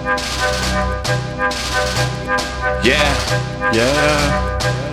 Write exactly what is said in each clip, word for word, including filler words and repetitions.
Yeah, yeah.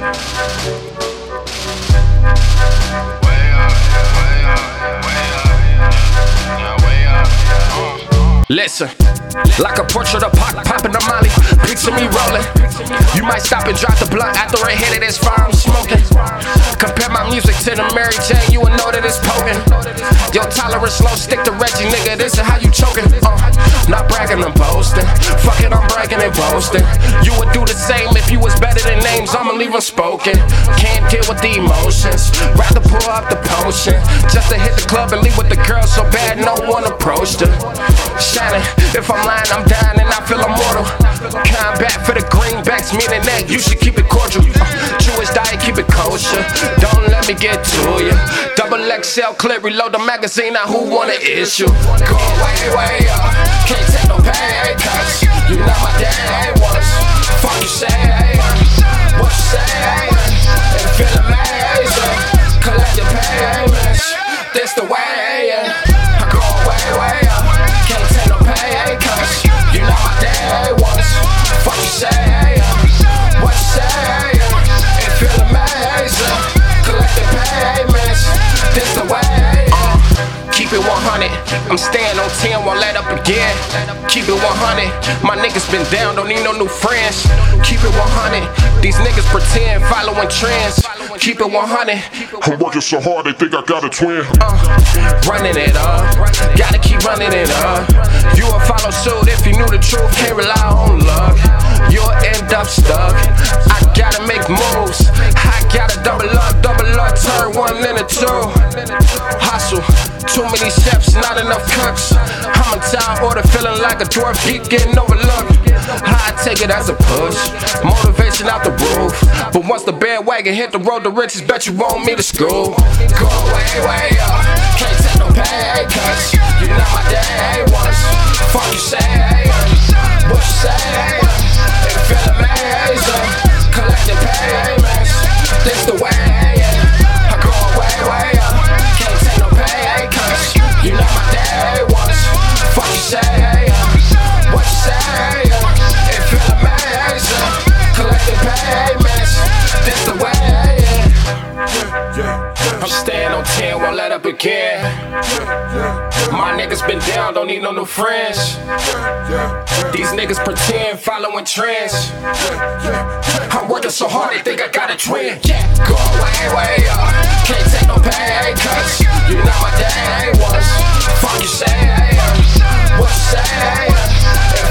Listen, like a portrait of Pac popping a molly, picture me rolling. You might stop and drop the blunt after I hit it as far I'm smoking. Compare my music to the Mary Jane, you will know that it's potent. Your tolerance low, stick to Reggie, nigga, this is how you choking. uh, Not bragging, I'm boasting. Fuck it, I'm bragging and boasting. You would do the same if you was better than names, I'ma leave unspoken. Can't deal with the emotions, rather pull up the potion. Just to hit the club and leave with the girl so bad no one approached her. Shining, if I'm lying, I'm dying and I feel immortal. Combat for the greenbacks, meaning that you should keep it cordial. uh, Jewish diet, keep it kosher. Don't let me get to you. Double X L clip, reload the magazine, now who wanna issue? Go way, way up, can't take no pay, cause you know my day was. Fuck you say, what you say, and feel amazing. Collect your payments, this the way, I go way, way up, can't take no pay, cause you know my day was. Fuck you say, what you say, and feel amazing. Collect the payments, this the way. uh, Keep it one hundred, I'm staying on ten, won't let up again. Keep it one hundred, my niggas been down, don't need no new friends. Keep it one hundred, these niggas pretend, following trends. Keep it one hundred, I'm working so hard they think I got a twin. uh, running it up, gotta keep running it up. You will follow suit if you knew the truth, can't rely on luck. You'll end up stuck, I gotta make moves. I gotta double up, double up, turn one into two. Hustle, too many steps, not enough cuts. I'm a tall order, feeling like a dwarf, keep getting overlooked. I take it as a push, motivation out the roof. But once the bandwagon hit the road to riches, bet you want me to school. Go way, way up, can't take no pay, cause you know my day was. Fuck you say, what you say, and feel amazing. Collect the payments, this the way, I go way, way up, can't take no pay, cause you know my day was. Fuck you say, what you say, and feel amazing. Collect the payments, this the way. I'm staying on ten, won't let up again. My niggas been down, don't need no new friends. These niggas pretend, following trends. I'm working so hard, they think I got a twin. Go way, way up, can't take no pay, cause you know my day was. Fuck you say, what you say, and